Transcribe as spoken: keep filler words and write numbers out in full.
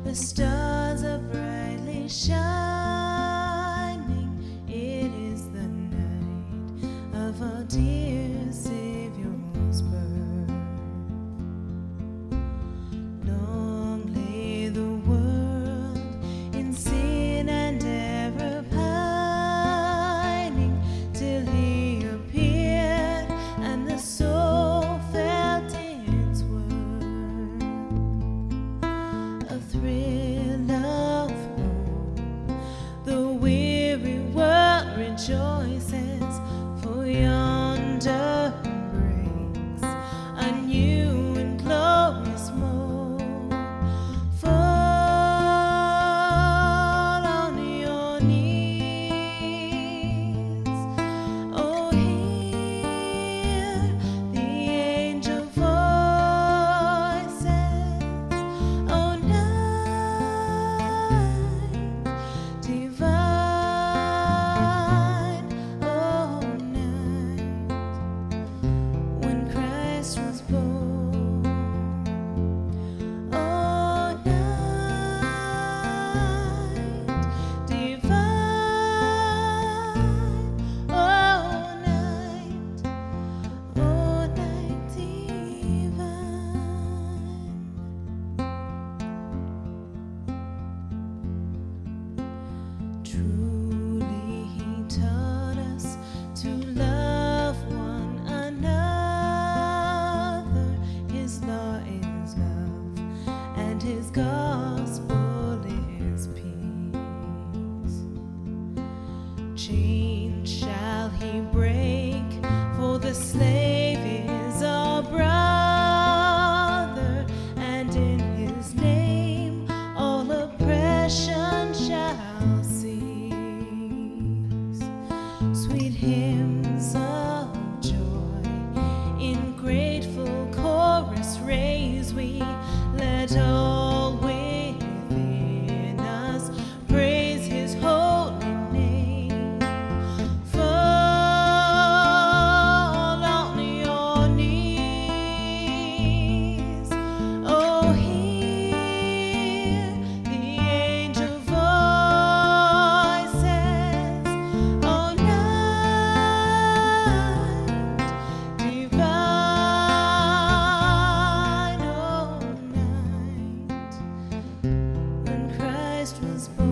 The stars are brightly shining. It is the night of our dear Savior's birth. Long lay the world in sin and error pining, till He appeared and the soul felt its worth. A thrill of hope, the weary world rejoices, for yonder breaks a new and glorious morn. Fall on your knees, oh, hear the angel voices, oh, night divine, oh, night when Christ was born, oh, night divine, oh, night, oh, night divine. Truly He taught us to love one another. His law is love, and His gospel is peace. Chains shall He break, for the slave is our brother, and in His name all oppression shall cease. Sweet hymns of joy in grateful chorus raise we, let all within us praise His holy name. Fall on your knees, oh, hear the angel voices, oh, night divine, oh, night when Christ was born.